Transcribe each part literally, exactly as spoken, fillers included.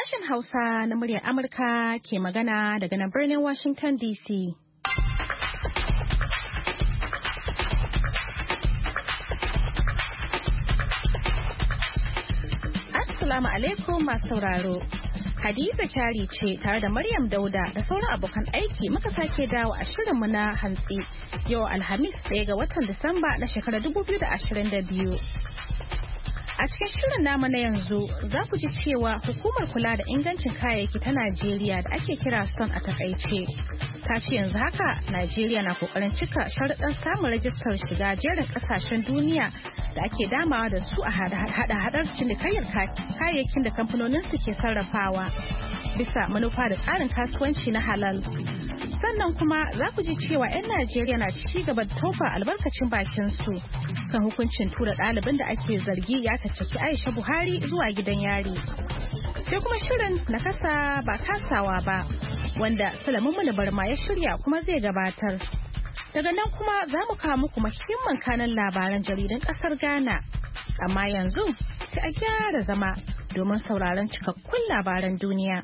Sashen Hausa na muryar Amurka ke magana daga nan birnin Washington D C. Assalamu alaikum masu sauraro. Hadiza Kyari ce tare da Maryam Dauda da sauran abokan aiki muka sake dawo a shirinmu na hantsi yau Alhamis ɗaya ga watan Disamba na shekarar dubu biyu da ashirin da biyu. A cikin shirin namu na yanzu za ku ji cewa hukumar kula da ingancin kayayyaki ta Najeriya da ake kira son a takaice ta ce yanzu haka Najeriya na kokarin cika sharuɗan samun rajistar shiga jerin ƙasashen duniya da ake damawa da su a hada-hadar cinikayyar kayayyakin da kamfanonin su ke sarrafawa bisa manufa da tsarin kasuwanci na halal. Sannan kuma za ku ji cewa 'yan Najeriya na ci gaba da tofa albarkacin bakin su kan hukuncin tura ɗalibin da ake zargi ya caccaki Aisha Buhari zuwa gidan yari. Sai kuma shirin na kasa ba kasawa ba wanda Salamun Muni Barma ya shirya kuma zai gabatar. Daga nan kuma za mu kawo muku muhimman kanan labaran jaridan ƙasar Ghana. Amma yanzu sai a gyara zama domin sauraron cikakkun labaran duniya.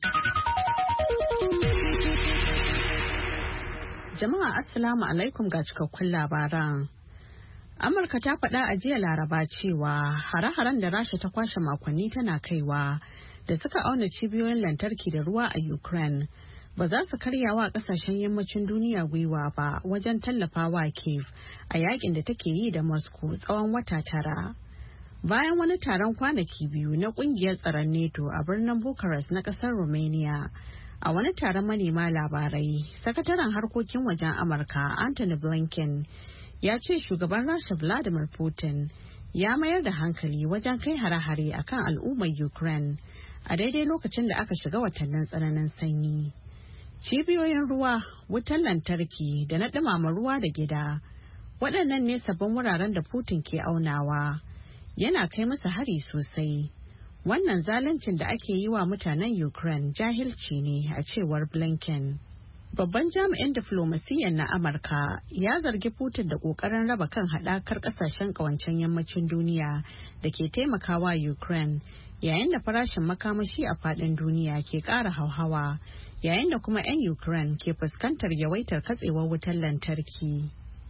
Jama'a Assalamu alaikum ga cikakkun labaran. Amurka ta faɗa a jiya Laraba cewa hare-haren da Rasha ta kwashe makonni tana kaiwa da suka auna cibiyoyin lantarki da ruwa a Ukraine ba za su karyawa ƙasashen yammacin duniya gwiwa ba wajen tallafawa Kiev a yakin da take yi da Moscow tsawon wata tara. Bayan wani taron kwanaki biyu na ƙungiyar tsaron NATO a birnin Bucharest na ƙasar Romania, a wani taron manema labarai, sakataren harkokin wajen Amurka Anthony Blinken ya ce shugaban Rasha Vladimir Putin ya mayar da hankali wajen kai hare-hare akan al'ummar Ukraine a daidai lokacin da aka shiga watannin tsananin sanyi. Cibiyoyin ruwa, wutar lantarki da na ɗumama ruwa da gida, waɗannan ne sabbin wuraren da Putin ke aunawa. Yana kai masa hari sosai. Wannan zaluncin da ake yi wa mutanen Ukraine jahilci ne a cewar Blinken. Babban jami'in diflomasiyyar na Amurka ya zargi Putin da ƙoƙarin raba kan haɗakar ƙasashen ƙawancen yammacin duniya da ke taimakawa Ukraine yayin da farashin makamashi a faɗin duniya ke ƙara hauhawa yayin da kuma 'yan Ukraine ke fuskantar yawaitar katsewar wutar lantarki.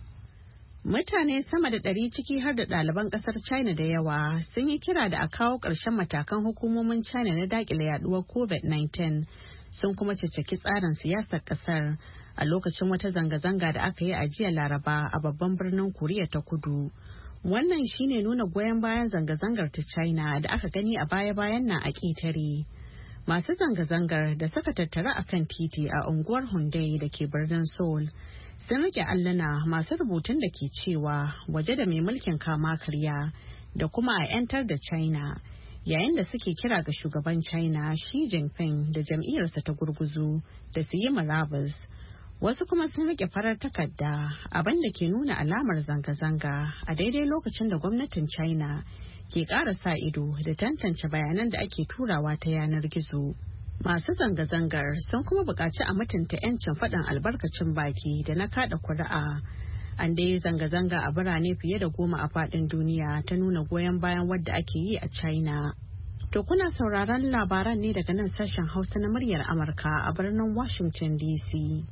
Mutane sama da ɗari ciki har da ɗaliban ƙasar China da yawa sun yi kira da a kawo ƙarshen matakan hukumomin China na daƙile yaduwar covid nineteen. Sun kuma caccaki tsarin siyasar kasar a lokacin wata zanga-zanga da aka yi a jiya Laraba a babban birnin Koriya ta Kudu. Wannan shine nuna goyon bayan zanga-zangar ta China da aka gani a baya-bayan nan a ƙetare. Masu zanga-zangar da suka tattara a kan titi a unguwar Hyundai da ke birnin Seoul sun rike alluna masu rubutun da ke cewa waje da mai mulkin kama karya da kuma a 'yantar da China. Yayin da suke kira ga shugaban China Xi Jinping da jam'iyyarsa ta gurguzu da su yi murabus. Wasu kuma sun rike farar takarda abin da ke nuna alamar zanga-zanga a daidai lokacin da gwamnatin China ke ƙara sa ido da tantance bayanan da ake turawa ta yanar gizo. Masu zanga-zangar sun kuma buƙaci a mutunta 'yancin faɗin albarkacin baki da na kaɗa kuri'a. An dai zanga-zanga a birane fiye da goma a faɗin duniya ta nuna goyon bayan wadda ake yi a China. To kuna sauraron labaran ne daga nan sashen Hausa na muryar Amurka a birnin Washington D C.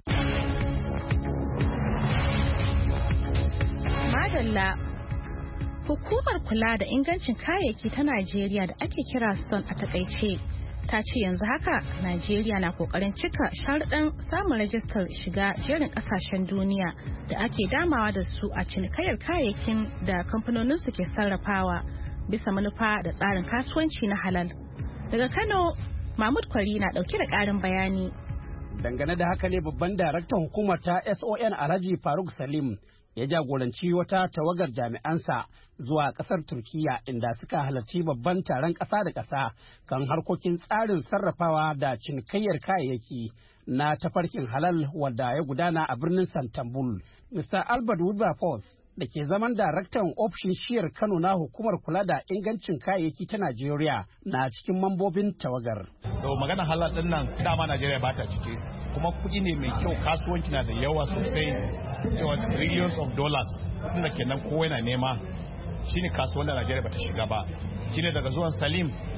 Madalla. Hukumar kula da ingancin kayayyaki ta Najeriya da ake kira son a takaice ta ce yanzu haka Najeriya na kokarin cika sharuɗan samun rajistar shiga jerin ƙasashen duniya da ake damawa da su a cinikayyar kayayyakin da kamfanonin su ke sarrafawa bisa manufa da tsarin kasuwanci na halal. Daga Kano, Mahmud Kwari na ɗauke da ƙarin bayani. Dangane da haka ne babban daraktan hukumar ta S O N Alhaji Faruk Salim ya jagoranci wata tawagar jami'ansa zuwa kasar Turkiya inda suka halarci babban taron ƙasa da ƙasa kan harkokin tsarin sarrafawa da cinikayyar kayayyaki na tafarkin halal wadda ya gudana a birnin Santambul. Mister Albert Wilberforce da ke zaman daraktan ofishin shiyar Kano na hukumar kula da ingancin kayayyaki ta Najeriya na cikin mambobin tawagar. To magana halal din nan dama Najeriya ba ta ciki, kuma kuɗi ne mai kyau, kasuwanci na da yawa sosai, cewa trillions of dollars kudin da kenan kowa yana nema, shine kasuwan da Najeriya bata shiga ba. Shine daga zuwan Salim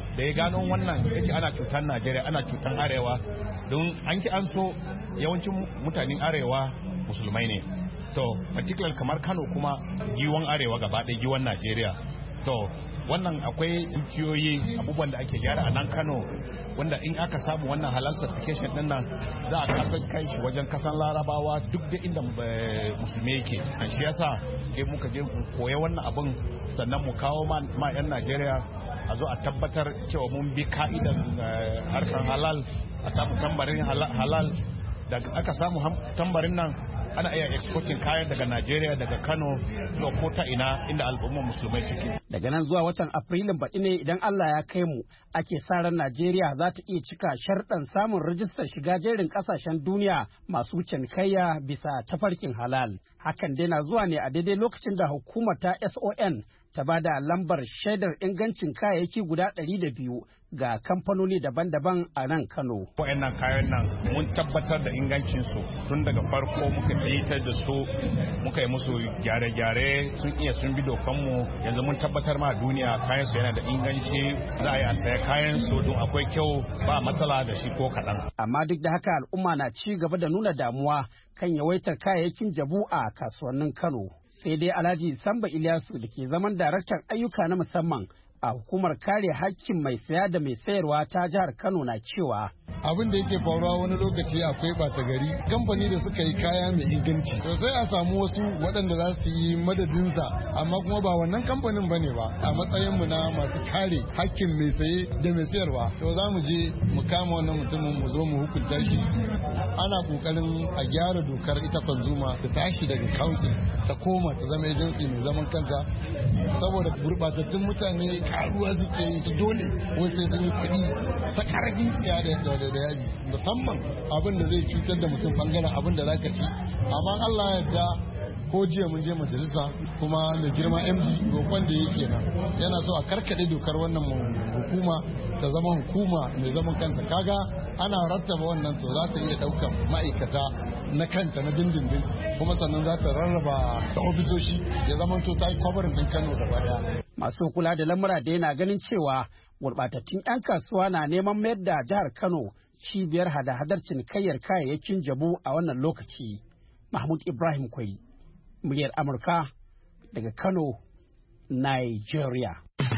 da ya gano wannan ya ce ana cutar Najeriya ana cutar arewa don an ki an so yawancin mutanen arewa musulmai ne to particular kamar Kano kuma giwon arewa gaba ɗaya giwon Najeriya to wannan akwai dukiyoyi abubuwan da ake gyara a nan Kano wanda in aka samu wannan halal certification din nan za a kasar kai shi wajen kasan larabawa duk da inda musulmi yake an shi yasa ke muka je koya wannan abin sannan mu kawo ma 'yan Najeriya a zo a tabbatar cewa mun bi ka'idan harkar halal a samu tambarin halal da aka samu tambarin nan ana iya exporting kayan daga Najeriya daga Kano zuwa ko ta ina inda al'ummar musulmai suke. Daga nan zuwa watan Afrilun baɗi ne idan Allah ya kai mu ake sa ran Najeriya za ta iya cika sharɗan samun rajistar shiga jerin ƙasashen duniya masu cinikayya bisa tafarkin halal. Hakan dai na zuwa ne a daidai lokacin da hukumar ta S O N ta ba da lambar shaidar ingancin kayayyaki guda ɗari da biyu ga kamfanoni daban-daban a nan Kano. Wa'annan kayan nan mun tabbatar da ingancinsu tun daga farko muka fitar da su muka yi musu gyare-gyare sun iya sun bi dokanmu yanzu mun tabbatar ma duniya kayan su yana da inganci za a yi a saya kayan su don akwai kyau ba matsala da shi ko kaɗan. Amma duk da haka al'umma na ci gaba da nuna damuwa kan yawaitar kayayyakin jabu a kasuwannin Kano. Sai dai Alhaji Samba Ilyasu da ke zaman daraktan ayyuka na musamman a hukumar kare hakkin mai saya da mai sayarwa ta jihar Kano na cewa abin da yake faruwa wani lokaci akwai bata gari kamfani da suka yi kaya mai inganci to sai a samu wasu waɗanda za su yi madadinsa amma kuma ba wannan kamfanin ba ne ba a matsayin mu na masu kare hakkin mai saye da mai sayarwa to za mu je mu kama wannan mutumin mu zo mu hukunta shi ana kokarin a gyara dokar ita konzuma ta tashi daga council ta koma ta zama agency mai zaman kanta saboda gurbatattun mutane karuwa suke yi ta dole wai sai sun yi kuɗi ta karfin tsiya da da yaji musamman abin da zai cutar da mutum bangaren abin da zaka ci amma Allah ya yarda ko jiya mun je majalisa kuma mai girma M D roƙon da yake nan yana so a karkade dokar wannan hukuma ta zama hukuma mai zaman kanta kaga ana rattaba wannan to za ta iya ɗaukar ma'aikata na kanta na dindindin kuma sannan za ta rarraba da ofisoshi ya zama to ta yi kwabarin ɗin Kano gaba daya. Masu kula da lamura da yana ganin cewa gurɓatattun 'yan kasuwa na neman mayar da jihar Kano cibiyar hada-hadar cinikayyar kayayyakin jabu a wannan lokaci. Mahmud Ibrahim Kwai, muryar Amurka daga Kano, Nigeria.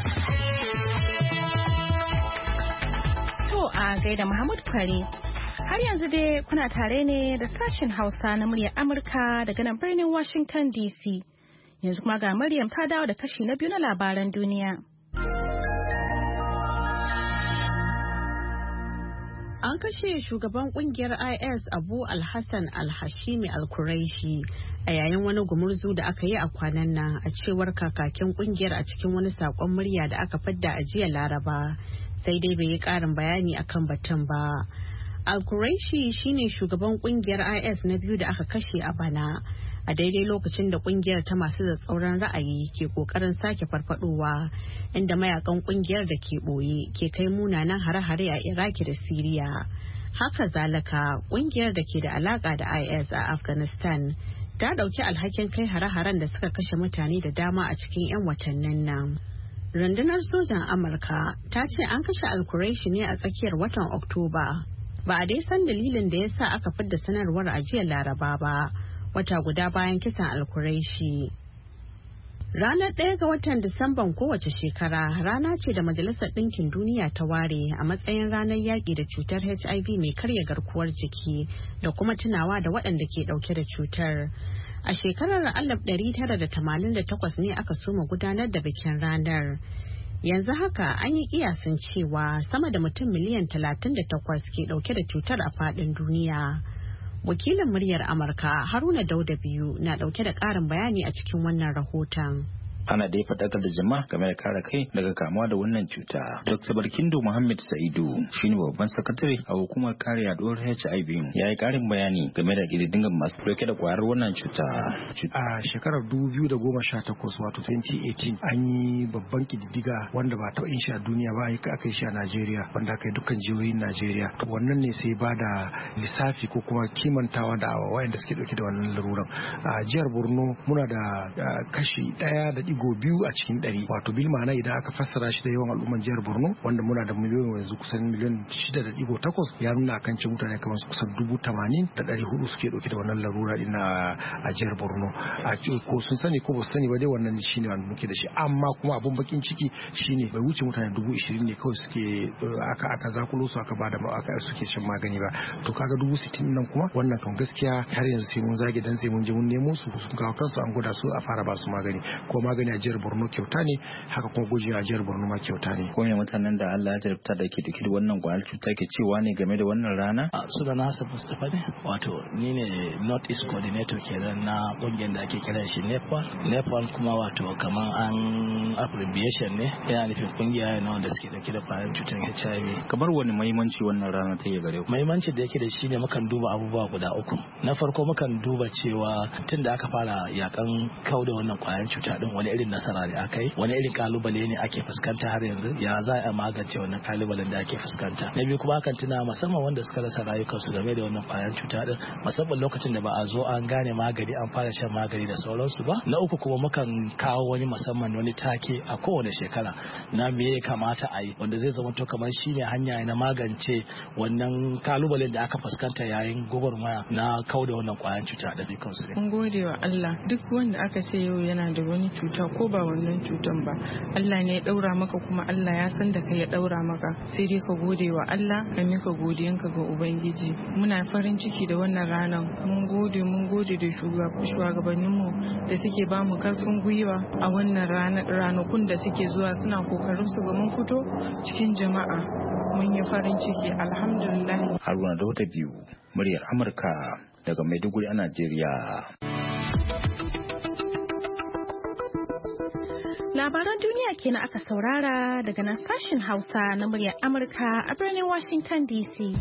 To a gaida Mahmud Kwari. Har yanzu dai kuna tare ne da sashen Hausa na muryar Amurka daga nan birnin Washington D C. Yanzu kuma ga Maryam ta dawo da kashi na biyu na labaran duniya. An kashe shugaban kungiyar I S Abu Al-Hassan Al-Hashimi Al-Quraishi a yayin wani gumurzu da aka yi a kwanan nan a cewar kakakin kungiyar a cikin wani sakon murya da aka fadda a jiya Laraba, sai dai bai yi karin bayani akan batun ba. Al-Quraishi shine shugaban kungiyar I S na biyu da aka kashe a bana, a daidai lokacin da kungiyar ta masu tsatsauran ra'ayi ke kokarin sake farfadowa, inda mayakan kungiyar da ke boye ke kai munanan hare-hare a Iraki da Siriya. Haka zalika, kungiyar da ke da alaka da I S a Afghanistan ta dauki alhakin kai hare-haren da suka kashe mutane da dama a cikin 'yan watannin nan. Rundunar sojan Amurka ta ce an kashe Al-Quraishi ne a tsakiyar watan Oktoba. Ba a dai san dalilin da ya sa aka fidda sanarwar a jiya Laraba ba, wata guda bayan kisan Al-Quraishi. Ranar ɗaya ga watan Disamban kowace shekara rana ce da Majalisar Ɗinkin Duniya ta ware a matsayin ranar yaƙi da cutar H I V mai karya garkuwar jiki da kuma tunawa da waɗanda ke ɗauke da cutar. A shekarar alif ɗari tara da tamanin da takwas ne aka soma gudanar da bikin ranar. Yanzu haka an yi kiyasin cewa sama da mutum miliyan talatin da takwas ke ɗauke da cutar a faɗin duniya. Wakilin muryar Amurka Haruna Dauda biyu na ɗauke da ƙarin bayani a cikin wannan rahoton. Ana dai faɗakar da jama'a game da kare kai daga kamuwa da wannan cuta. Doctor Barkindo Muhammad Sa'idu shine babban sakatare a hukumar kare yaduwar H I V. Ya yi ƙarin bayani game da ƙididdigar masu ɗauke da ƙwayar wannan cuta. A shekarar dubu biyu da goma sha takwas wato twenty eighteen an yi babban ƙididdiga wanda ba taɓa yin shi a duniya ba aka yi shi a Najeriya wanda aka yi dukkan jihohin Najeriya. Wannan ne sai ba da lissafi ko kuma kimantawa da wayanda suke ɗauke da wannan laruran. A jihar Borno muna da kashi ɗaya da digo biyu a cikin ɗari. Wato bil ma'ana idan aka fassara shi da yawan al'umman jihar Borno wanda muna da miliyon yanzu kusan miliyon shida da digo takwas ya nuna kan ce mutane kamar kusan dubu tamanin da ɗari hudu suke ɗauke da wannan larura din a jihar Borno. A ko sun sani ko ba su sani ba dai wannan shine wanda muke da shi, amma kuma abun bakin ciki shine bai wuce mutane dubu ishirin ne kawai suke aka aka zakulo su aka bada aka suke shan magani ba. To kaga dubu sittin nan kuma wannan kan gaskiya har yanzu sai mun zage dan sai mun je mun nemo su sun kawo kansu an gwada su a fara ba su magani. Ko magani a jihar Borno kyauta ne, haka kuma gujewa a jihar Borno ma kyauta ne. Ko me mutanen da Allah ya jarabta da ke da wannan kwayar cuta ke cewa ne game da wannan rana? Sunana Hassan Mustapha ne, wato ni ne North East Coordinator kenan na kungiyar da ake kiran shi Nepal. Nepal kuma wato kamar an abbreviation ne, yana nufin kungiya ne wanda suke dauke da kwayar cutar H I V. Kamar wani muhimmanci wannan rana ta yi gare ku? Muhimmanci da yake da shi ne mukan duba abubuwa guda uku. Na farko mukan duba cewa tun da aka fara yakan kauda wannan kwayar cuta din wani irin nasara ne aka yi, wani irin kalubale ne ake fuskanta har yanzu, ya za a magance wannan kalubalen da ake fuskanta. Na biyu kuma akan tuna musamman wanda suka rasa rayukansu game da wannan kwayar cuta din, musamman lokacin da ba a zo an gane magani an fara shan magani da sauransu ba. Na uku kuma mukan kawo wani musamman wani take a kowane shekara na me ya kamata a yi wanda zai zama to kamar shine hanya na magance wannan kalubalen da aka fuskanta yayin gwagwarmaya na kauda wannan kwayar cuta da dukansu ne. Mun gode wa Allah, duk wanda aka ce yau yana da wani cuta ko ba wannan cutan ba, Allah ne ya daura maka kuma Allah ya san da kai ya daura maka, sai dai ka gode wa Allah ka mika godiyanka ga Ubangiji. Muna farin ciki da wannan ranar, mun gode mun gode da shugabanninmu da suke ba mu karfin gwiwa a wannan ranakun da suke zuwa suna kokarin su ga mun fito cikin jama'a. Mun yi farin ciki alhamdulillah. Haruna Dauda biyu, muryar Amurka daga Maiduguri a Najeriya. Labaran duniya kenan aka saurara daga nan sashen Hausa na muryar Amurka a birnin Washington D C.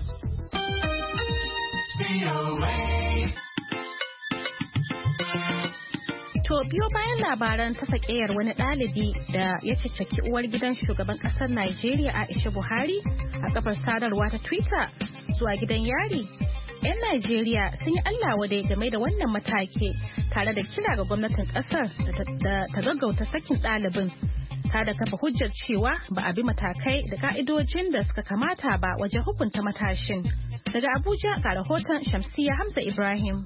To biyo bayan labaran ta sakeyar wani ɗalibi da ya cicciki uwar gidan shugaban ƙasar Najeriya Aisha Buhari a kafar sadarwa ta Twitter zuwa gidan yari. 'Yan Najeriya sun yi Allah wadai game da wannan mataki tare da kira ga gwamnatin ƙasar da ta gaggauta sakin ɗalibin. Ta da kafa hujjar cewa ba a bi matakai da ka'idojin da suka kamata ba wajen hukunta matashin. Daga Abuja ga rahoton Shamsiyya Hamza Ibrahim.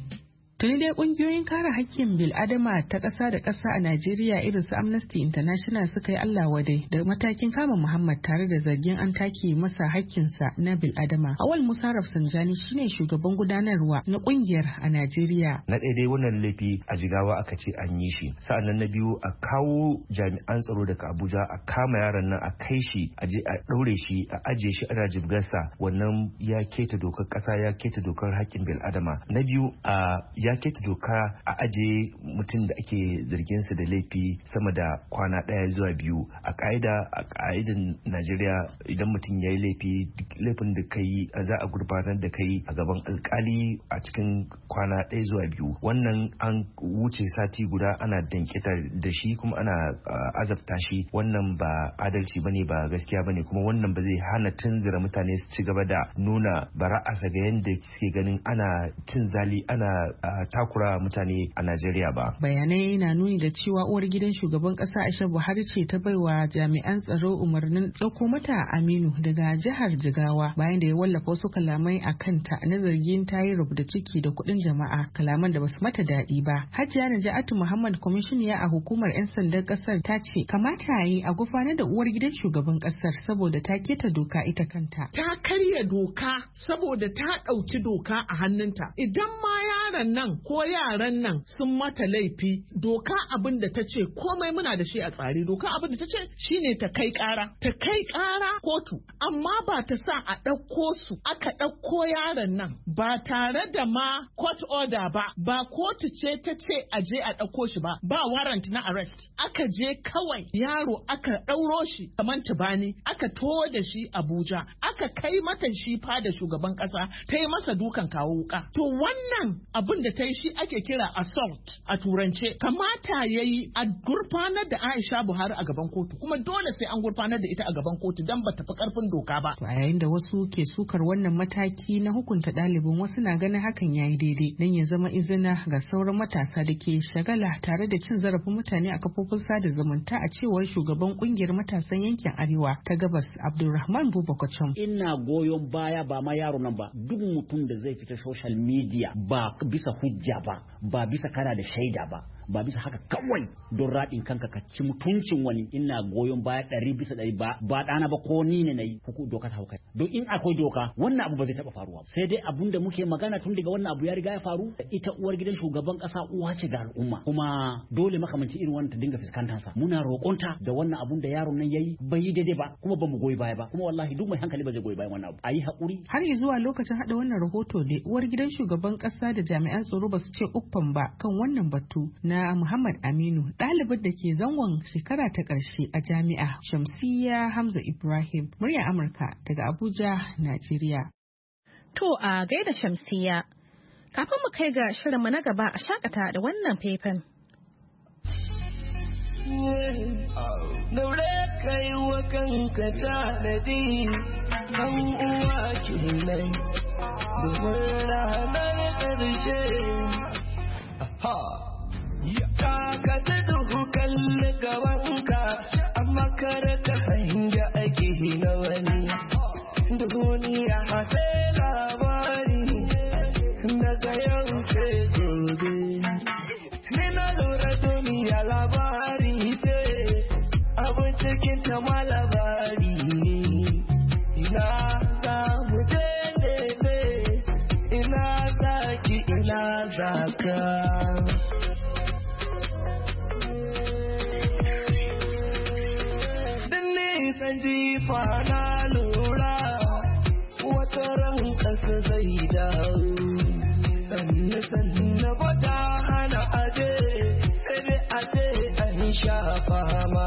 Tuni dai kungiyoyin kare hakkin bil'adama ta ƙasa da ƙasa a Najeriya irin su Amnesty International suka yi Allah wadai da matakin kama Muhammad tare da zargin an take masa hakkinsa na bil'adama. Awal Musa Rafsanjani shine shugaban gudanarwa na kungiyar a Najeriya. Na ɗaya dai wannan laifi a Jigawa aka ce an yi shi. Sa'annan na biyu a kawo jami'an tsaro daga Abuja a kama yaron nan a kai shi a je a ɗaure shi a ajiye shi ana jibgarsa, wannan ya keta dokar ƙasa ya keta dokar hakkin bil'adama. Na biyu a ya keta doka a aje mutum da ake zargin sa da laifi sama da kwana ɗaya zuwa biyu. A ka'ida a ka'idan Najeriya idan mutum ya yi laifi, laifin da kai za a gurbatar da kai a gaban alkali a cikin kwana ɗaya zuwa biyu. Wannan an wuce sati guda ana danketa da shi kuma ana azabta shi. Wannan ba adalci bane, ba gaskiya bane, kuma wannan ba zai hana tunzura mutane su ci gaba da nuna bara'asa ga yadda suke ganin ana cin zali ana takura mutane a Najeriya ba. Bayanai na nuni da cewa uwar gidan shugaban kasa Aisha Buhari ce ta baiwa jami'an tsaro umarnin ɗauko mata Aminu daga jihar Jigawa bayan da ya wallafa wasu kalamai a kanta na zargin ta yi rubuta ciki da kuɗin jama'a, kalaman da basu mata daɗi ba. Hajiya Naja'atu Muhammad, kwamishiniya a hukumar 'yan sandan ƙasar, ta ce kamata yi a gufanar da uwar gidan shugaban ƙasar saboda ta keta doka ita kanta. Ta karya doka saboda ta ɗauki doka a hannunta. Idan ma yaron nan ko yaran nan sun mata laifi, doka abin da ta ce komai muna da shi a tsari. Doka abin da ta ce shine ta kai ƙara, ta kai ƙara kotu, amma ba ta sa a ɗauko su. Aka ɗauko yaron nan ba tare da ma court order ba, ba kotu ce ta ce a je a ɗauko shi ba, ba warrant na arrest. Aka je kawai yaro aka ɗauro shi kamar tubani, aka to da shi Abuja, aka kai mata shi fa da shugaban ƙasa, ta yi masa dukan kawo wuka. To wannan abin da ta yi shi ake kira assault a turance. Kamata ya yi a gurfanar da Aisha Buhari a gaban kotu, kuma dole sai an gurfanar da ita a gaban kotu don ba ta fi karfin doka ba. A yayin da wasu ke sukar wannan mataki na hukunta ɗalibin, wasu na ganin hakan ya yi daidai don ya zama izina ga sauran matasa da ke shagala tare da cin zarafin mutane a kafofin sada zumunta, a cewar shugaban kungiyar matasan yankin Arewa ta Gabas Abdulrahman Bubakacin. Ina goyon baya ba ma yaro nan ba, duk mutum da zai fita social media ba bisa hujja ba, ba bisa kana da shaida ba, ba bisa haka kawai don raɗin kanka ka ci mutuncin wani, ina goyon baya ɗari bisa ɗari ba ba ɗana ba ko ni ne na yi huku doka ta haukai. Don in akwai doka wannan abu ba zai taɓa faruwa. Sai dai abun da muke magana tun daga wannan abu ya riga ya faru, ita uwar gidan shugaban ƙasa uwa ce ga al'umma, kuma dole makamanci irin wannan ta dinga fuskantarsa. Muna roƙonta da wannan abun da yaron nan yayi bai yi daidai ba, kuma ba mu goyi baya ba, kuma wallahi duk mai hankali ba zai goyi bayan wannan abu. A yi haƙuri. Har zuwa lokacin haɗa wannan rahoto da uwar gidan shugaban ƙasa da jami'an tsaro ba su ce uffan ba kan wannan batu na Muhammad Aminu, ɗalibin da ke zangon shekara ta ƙarshe a jami'a. Shamsiyya Hamza Ibrahim, murya Amurka daga Abuja, Najeriya. To a gaida Shamsiyya, kafin mu kai ga shirinmu na gaba a shakata da wannan faifan. Daure kai wa kanka tanadi, ɗan uwa kenan, domin ranar ƙarshe. Ka ta duhu kalli gabanka, amma kar ka hanga ake na wani. Duniya haɗe labari, daga yau sai gobe. Ni na lura duniya labari ce, abin cikin ta ma labari ne. Ina za mu je ne, ina za ki ina za ka. Jifa na lura wata ran ƙasa zai dawo, sannu sannu bata hana aje, sai aje an sha fama,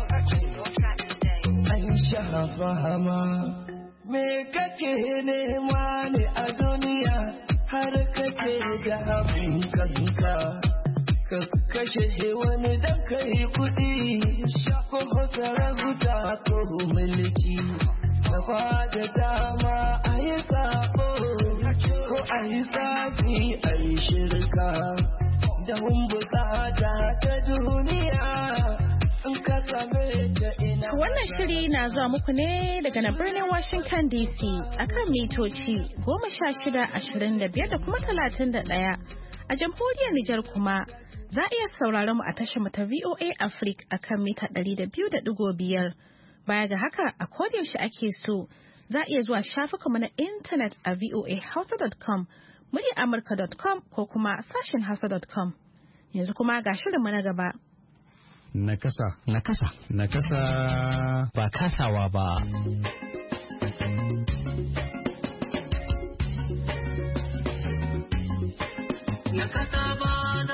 an sha fama. Me kake nema ne a duniya har kake ga abin kanka? Ka kashe wani dan kai kuɗi, ko sarauta ko mulki, ka da dama a yi sabo, ko a yi tsafi a yi shirka, da bukata ta duniya in ka same ta ina. Wannan shiri na zuwa muku ne daga na birnin Washington D C akan mitoci goma sha shida, ashirin da biyar da kuma talatin da ɗaya. A jamhuriyar Nijar kuma za a iya sauraron mu a tashar mu ta V O A Africa akan mita ɗari da biyu da ɗigo biyar. Baya ga haka, a kodayaushe ake so za a iya zuwa shafukanmu na intanet a v o a hausa dot com, muryar amurka dot com ko kuma sashen hausa dot com. Yanzu kuma ga shirinmu na gaba. Nakasa. Nakasa. Nakasa. Ba kasawa ba. Nakasa ba.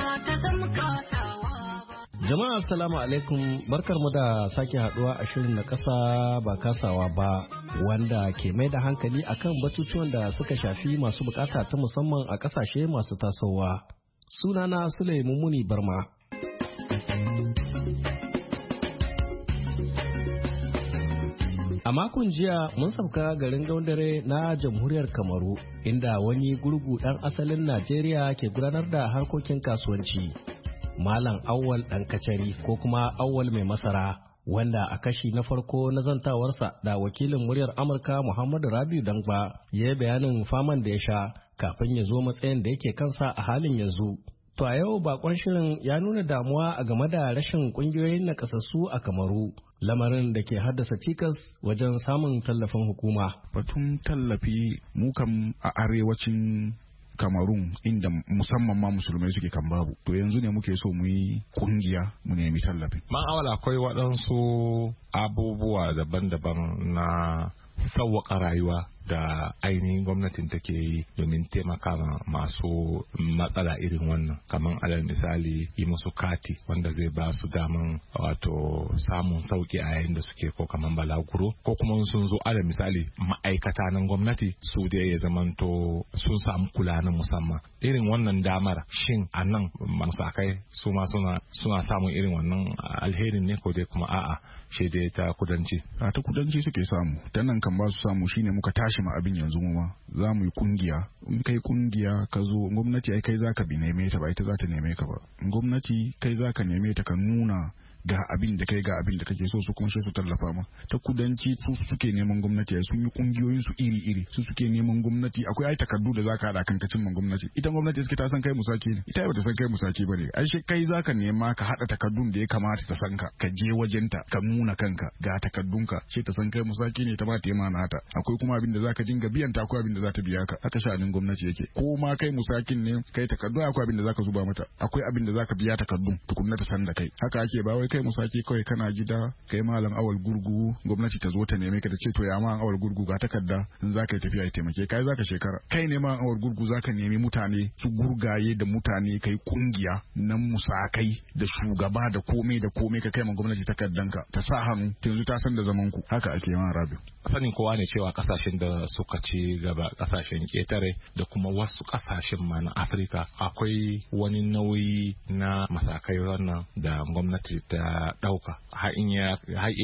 Jama'a assalamu alaikum, barkar mu da sake haduwa a shirin na kasa ba kasawa ba, wanda ke mai da hankali akan batutuwan da suka shafi masu bukata ta musamman a kasashe masu tasowa. Sunana Sule Mummuni Barma. A makon jiya mun sauka garin Gaundare na jamhuriyar Kamaru, inda wani gurgu dan asalin Najeriya ke gudanar da harkokin kasuwanci. Malam Awwal ɗan kacari ko kuma Awwal mai masara, wanda a kashi na farko na zantawarsa da wakilin muryar Amurka Muhammadu Rabiu Dangba ya yi bayanin faman da ya sha kafin ya zo matsayin da yake kansa a halin yanzu. To a yau bakon shirin ya nuna damuwa a game da rashin kungiyoyin nakasassu a Kamaru, lamarin da ke haddasa cikas wajen samun tallafin hukuma. Batun tallafi mu kam a arewacin Kamarun, inda musamman ma musulmai suke kan babu, to yanzu ne muke so mu yi kungiya mu nemi tallafi. Man awala akwai waɗansu abubuwa daban-daban na sauwaƙa rayuwa da ainihin gwamnatin take yi domin taimaka ma masu matsala irin wannan, kamar alal misali yi musu kati wanda zai ba su daman wato samun sauki a yayin da suke ko kamar balaguro, ko kuma sun zo alal misali ma'aikata nan gwamnati su da ya zamanto sun samu kula na musamman. Irin wannan damar shin a nan musakai su ma suna suna samun irin wannan alherin ne ko dai kuma a'a shi dai ta kudanci? A ta kudanci suke samu, ta nan kan ba su samu. Shine muka tashi ma abin yanzu mu ma za mu yi kungiya. In kai kungiya ka zo gwamnati ai kai zaka bi neme ta ba ita za ta neme ka ba. Gwamnati kai zaka neme ta ka nuna ga abin da kai ga abin da kake so, su kuma su tallafa ma. Ta kudanci su suke neman gwamnati, sun yi kungiyoyin su iri iri, su suke neman gwamnati. Akwai ai takardu da zaka hada kan kacin man gwamnati. Ita gwamnati suke ta san kai musaki ne, ita ba ta san kai musaki bane. Ai shi kai zaka nema ka hada takardun da ya kamata ta san ka, ka je wajenta ka nuna kanka ga takardunka, shi ta san kai musaki ne, ta ba ta yi mana hata. Akwai kuma abin da zaka dinga biyan ta, akwai abin da za ta biya ka. Haka sha'anin gwamnati yake. Ko ma kai musakin ne kai takardu, akwai abin da zaka zuba mata, akwai abin da zaka biya takardun tukunna ta san da kai. Haka ake ba wai kai musaki kawai kana gida kai malam awal gurgu gwamnati ta zo ta neme ka ta ce to ya ma awal gurgu ga takarda in zaka yi tafiya ya taimake kai zaka shekara. Kai ne ma awal gurgu zaka nemi mutane su gurgaye da mutane kai kungiya nan musakai da shugaba da komai da komai ka kai ma gwamnati takardanka ta sa hannu yanzu ta san da zaman ku. Haka ake yawan Rabi. Sanin kowa ne cewa kasashen da suka ci gaba, kasashen ketare da kuma wasu kasashen ma na Afirka, akwai wani nauyi na masakai wannan da gwamnati ta dauka har in ya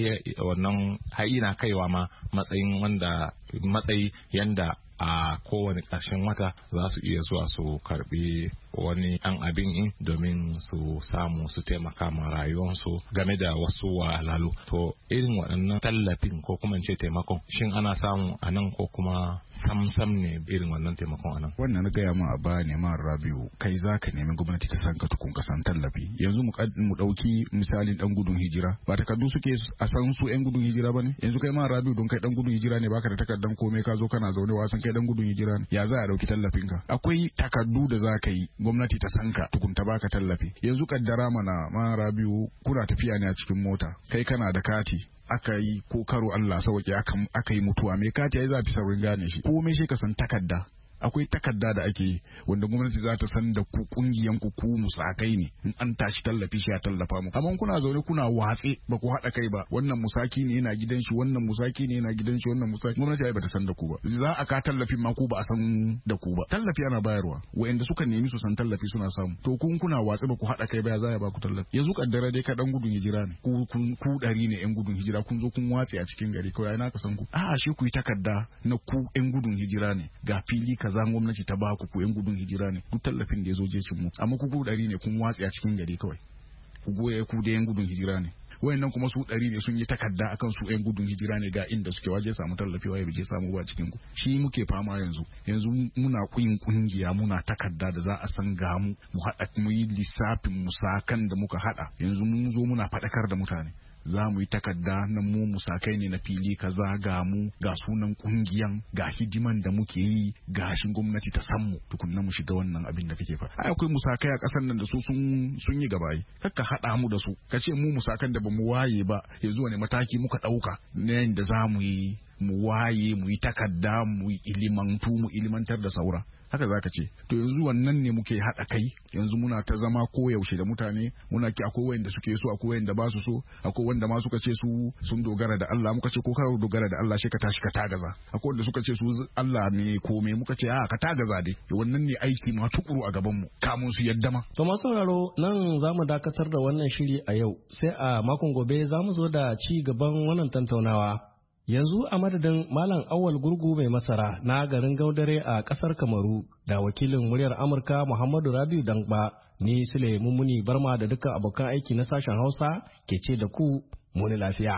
wannan har ina kaiwa ma matsayin wanda matsayi yanda a kowane ƙarshen wata za su iya zuwa su karbi wani an abin in domin su samu su taimaka ma rayuwarsu game da wasu wahalalu. To irin waɗannan tallafin ko kuma ce taimakon shin ana samu a nan ko kuma samsam ne irin wannan taimakon a nan? Wannan na gaya ma a baya ne ma Rabiu, kai za ka nemi gwamnati ta san ka tukun ka san tallafi. Yanzu mu ɗauki misalin ɗan gudun hijira, ba takardu suke a san su ƴan gudun hijira ba ne? Yanzu kai ma Rabiu don kai ɗan gudun hijira ne baka da takardan komai ka zo kana zaune wasan kai ɗan gudun hijira ne, ya za a ɗauki tallafin ka? Akwai takardu da za ka yi gwamnati ta san ka tukun ta baka tallafi. Yanzu kaddara mana ma Rabiu kuna tafiya ne a cikin mota, kai kana da kati aka yi ko karo Allah sauke aka yi mutuwa, mai kati ya zafi saurin gane shi, komai shi ka san takarda. Akwai takarda da ake yi wanda gwamnati za ta san da ku kungiyan ku ku musakai ne, in an tashi tallafi shi a tallafa mu. Amma kuna zaune kuna watse ba ku haɗa kai ba, wannan musaki ne yana gidan shi, wannan musaki ne yana gidan shi, wannan musaki, gwamnati ai ba ta san da ku ba. Za a ka tallafin ma ku ba a san da ku ba. Tallafi ana bayarwa, wa'anda suka nemi su san tallafi suna samu. To kun kuna watse ba ku haɗa kai ba, za ya ba ku tallafi. Yanzu kaddara dai ka dan gudun hijira ne, ku ku ɗari ne yan gudun hijira, kun zo kun watse a cikin gari kawai na ka san ku. A'a shi ku yi takarda na ku yan gudun hijira ne, ga fili ka zan gwamnati ta ba ku ku yan gudun hijira ne, duk tallafin da ya zo jecin mu, amma ku ku ɗari ne kun watsi a cikin gari kawai ku goye ku da yan gudun hijira ne. Wayannan kuma su ɗari ne sun yi takarda akan su yan gudun hijira ne ga inda suke waje samu tallafi waye bai samu ba cikin ku. Shi muke fama yanzu yanzu muna kuyin kungiya muna takarda da za a san ga mu mu haɗa mu yi lissafin musakan da muka haɗa, yanzu mun zo muna faɗakar da mutane. Za mu yi takarda na mu musakai ne na fili kaza ga mu ga sunan kungiyan ga hidiman da muke yi ga shi gwamnati ta san mu tukunna mu shiga wannan abin da kake faɗa. Ai akwai musakai a ƙasar nan da su sun sun yi gabayi, kakka haɗa mu da su ka ce mu musakan da bamu waye ba yanzu wani mataki muka ɗauka na yadda za mu yi mu waye mu yi takarda mu yi ilimantu mu ilimantar da saura. Haka zaka ce to yanzu wannan ne muke haɗa kai, yanzu muna ta zama koyaushe da mutane, muna ki akwai wayanda suke so akwai wayanda ba su so, akwai wanda ma suka ce su sun dogara da Allah, muka ce ko ka dogara da Allah shi ka tashi ka tagaza, akwai wanda suka ce su Allah ne komai, muka ce a ka tagaza dai. Wannan ne aiki ma tukuru a gaban mu kamun su yadda ma. To masu sauraro nan za mu dakatar da wannan shiri a yau, sai a makon gobe za mu zo da ci gaban wannan tantaunawa. Yanzu a madadin Malam Awal Gurgu mai masara na garin Gaudare a ƙasar Kamaru da wakilin muryar Amurka Muhammadu Rabiu Dangba, ni Sule Mummuni Barma da dukkan abokan aiki na sashen Hausa ke ce da ku muni lafiya.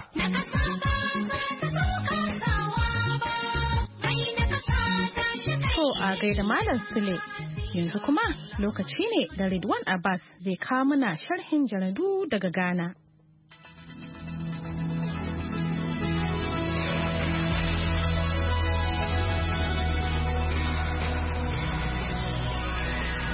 To a gaida Malam Sule, yanzu kuma lokaci ne da Ridwan Abbas zai kawo mana sharhin jaridu daga Ghana.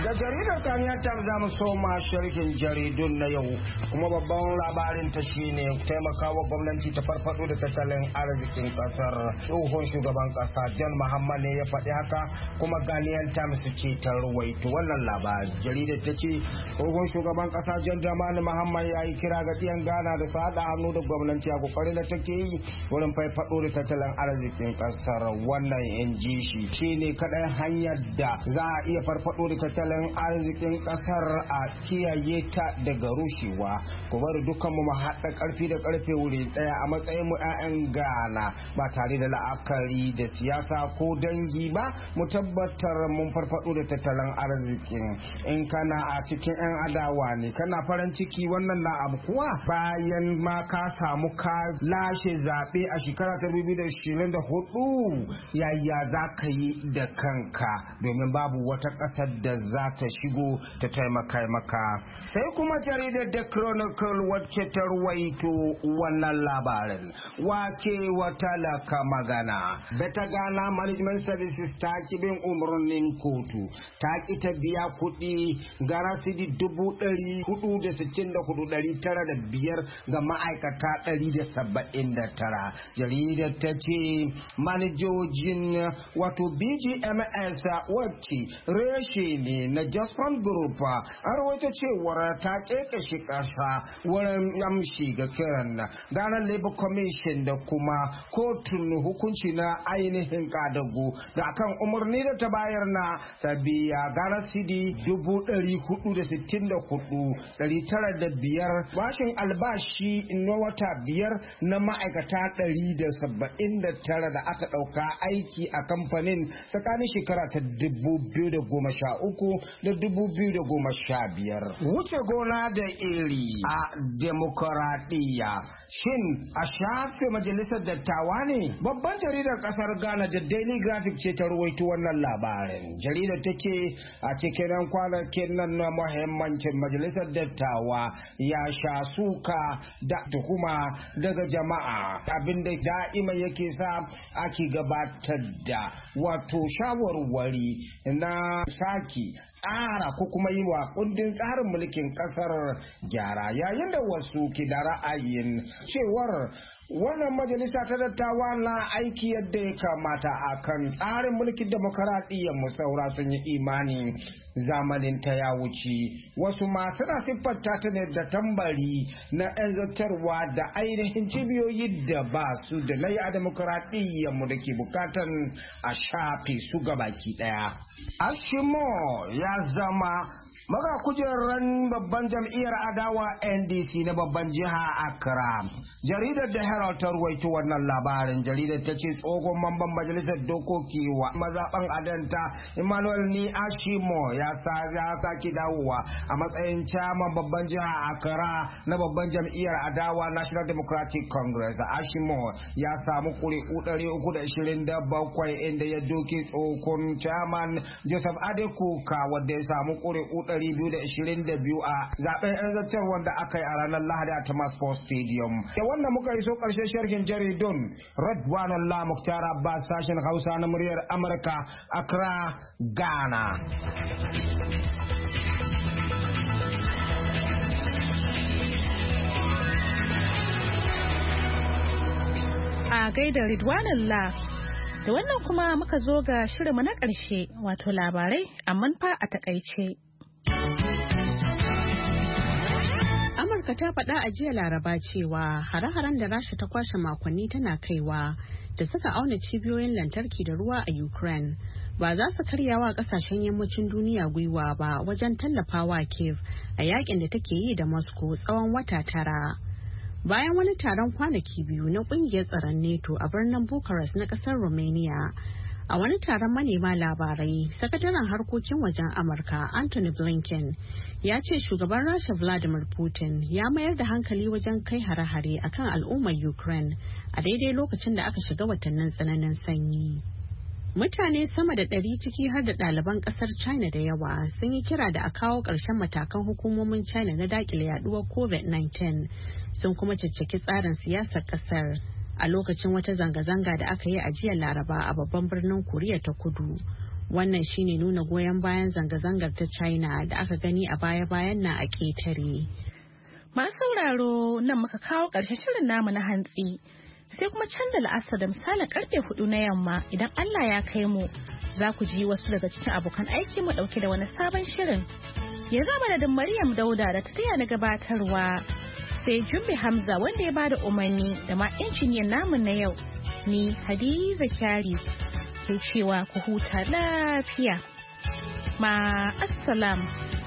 Da jaridar Kaniyar Times za mu soma sharhin jaridun na yau kuma babban labarin ta shine taimakawa gwamnati ta farfado da tattalin arzikin kasar. Tsohon shugaban kasa John Mahama ne ya faɗi haka kuma Ghanaian Times ce ta ruwaito wannan labari. Jaridar ta ce tsohon shugaban kasa John Dramani Mahama ya yi kira ga ɗiyan Ghana da su haɗa hannu da gwamnati a kokarin da take yi wurin farfado da tattalin arzikin kasar. Wannan in ji shi shine kaɗai hanyar da za a iya farfado da tattalin arzikin kasar a kiyaye ta daga rushewa. Ku bari dukkan mu haɗa ƙarfi da ƙarfe wuri ɗaya a matsayin mu 'ya'yan Ghana ba tare da la'akari da siyasa ko dangi ba, mu tabbatar mun farfado da tattalin arzikin. In kana a cikin 'yan adawa ne kana farin ciki wannan na abu kuwa bayan ma ka samu ka lashe zaɓe a shekara ta dubu biyu da ashirin da hudu, yaya za ka yi da kanka domin babu wata ƙasar da za ta shigo ta taimaka maka. Sai kuma jaridar The Chronicle wacce ta ruwaito wannan labarin wake wata laka magana. Beta Ghana Management Services ta ki bin umarnin kotu, ta ki ta biya kuɗi gara sidi dubu ɗari hudu da sittin da hudu ɗari tara da biyar ga ma'aikata ɗari da saba'in da tara. Jaridar ta ce manajojin wato B G M S wacce reshe ne na Jaspon Group an rawaita cewar ta kekashe kasa wurin amshi ga kiran Ghana Labour Commission da kuma kotun hukunci na ainihin kadago da akan umarni da ta bayar na ta biya Ghana cedi dubu ɗari hudu da sittin da hudu ɗari tara da biyar bashin albashi na wata biyar na ma'aikata ɗari da saba'in da tara da aka ɗauka aiki a kamfanin tsakanin shekara ta dubu biyu da goma sha uku da dubu biyu da goma sha biyar. Wuce gona da iri a demokaradiyya shin a shafe majalisar dattawa ne? Babban jaridar kasar Ghana da Daily Graphic ce ta ruwaito wannan labarin. Jaridar ta ce a cikin kwanakin nan na muhimmancin majalisar dattawa ya sha suka da tuhuma daga jama'a, abinda da'ima yake sa ake gabatar da wato shawarwari na saki tsara ko kuma yi wa kundin tsarin mulkin kasar gyara, yayin da wasu ke da ra'ayin cewar wannan majalisa ta dattawa na aiki yadda ya kamata a kan tsarin mulkin demokaradiyyar mu. Saura sun yi imani zamanin ta ya wuce. Wasu ma suna siffanta ta ne da tambari na yan zartarwa da ainihin cibiyoyi da ba su da na yi a demokaradiyyar mu da ke bukatan a shafe su gabaki daya. Ashimo ya zama maga kujerar babban jam'iyyar adawa N D C na babban jiha Accra. Jaridar da Herald ta ruwaito wannan labarin. Jaridar ta ce tsohon mamban majalisar dokoki wa mazaɓan adanta Emmanuel Ni Ashimo ya sake dawowa a matsayin chairman babban jiha Accra na babban jam'iyyar adawa National Democratic Congress. Ashimo ya samu ƙuri'u ɗari uku da ashirin da bakwai inda ya doki tsohon chairman Joseph Adekuka wanda ya samu ƙuri'u ɗari biyu da ashirin da biyu a zaben yan zartar wanda aka yi a ranar Lahadi a Thomas Sports Stadium. Da wannan muka iso ƙarshen sharhin jaridun. Radwan Allah Mukhtar Abbas, sashen Hausa na muryar Amurka, Accra, Ghana. A gaida Ridwan Allah. Da wannan kuma muka zo ga shirinmu na ƙarshe wato labarai amma fa a takaice. Amurka ta faɗa a jiya Laraba cewa hare-haren da Rasha ta kwashe makonni tana kaiwa da suka auna cibiyoyin lantarki da ruwa a Ukraine ba za su karyawa kasashen yammacin duniya gwiwa ba wajen tallafawa Kiev a yakin da take yi da Moscow tsawon wata tara. Bayan wani taron kwanaki biyu na kungiyar tsaron NATO a birnin Bucharest na kasar Romania, a wani taron manema labarai, sakataren harkokin wajen Amurka Anthony Blinken ya ce shugaban Rasha Vladimir Putin ya mayar da hankali wajen kai hare-hare akan al'ummar Ukraine a daidai lokacin da aka shiga watannin tsananin sanyi. Mutane sama da ɗari ciki har da ɗaliban ƙasar China da yawa sun yi kira da a kawo ƙarshen matakan hukumomin China na daƙile yaduwar covid nineteen, sun kuma cicciki tsarin siyasar ƙasar a lokacin wata zanga-zanga da aka yi a jiya Laraba a babban birnin Koriya ta Kudu. Wannan shine nuna goyon bayan zanga-zangar ta China da aka gani a baya-bayan na a ƙetare. Masu sauraro nan muka kawo ƙarshen shirin namu na hantsi. Sai kuma can da la'asar da misalin karfe hudu na yamma idan Allah ya kai mu za ku ji wasu daga cikin abokan aiki mu dauke da wani sabon shirin. Ya zama da Maryam Dauda da ta taya na gabatarwa sai Jumbe Hamza wanda ya bada umarni da ma injiniyan namu na yau. Ni Hadiza Kyari ke cewa ku huta lafiya. Ma assalam.